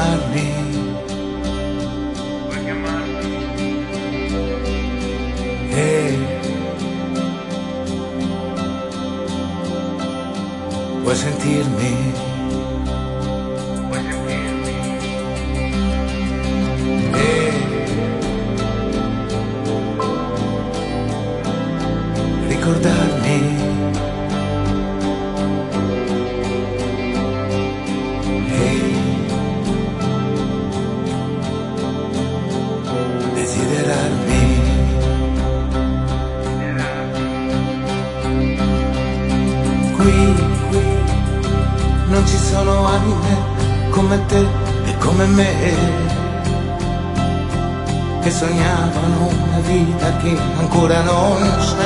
chiamarmi? Vuoi sentirmi? Ricordarmi? Desiderarmi? Qui non ci sono anime come te e come me, che sognavano una vita che ancora non c'è.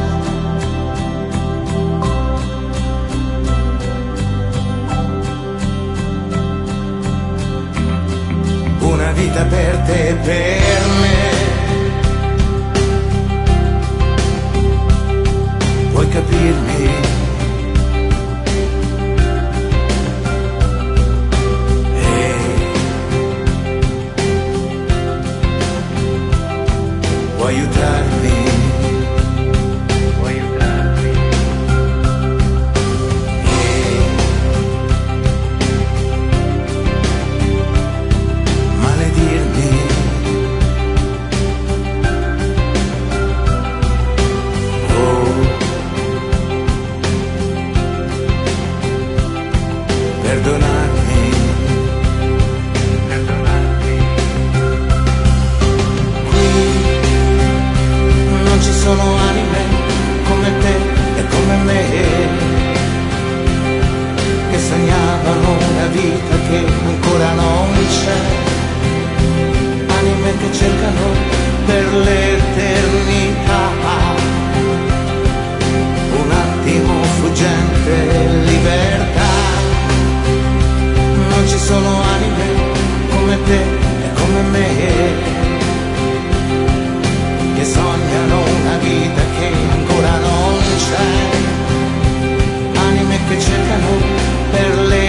Una vita per te e per me. Puoi capirmi? Puoi aiutarmi? Puoi aiutarmi? Maledirmi? Oh, perdonarmi? Non ci sono anime come te e come me, che sognavano una vita che ancora non c'è, anime che cercano per l'eternità un attimo fuggente libertà. Non ci sono anime come te e come me, che sognano una vita che ancora non c'è, anime che cercano per le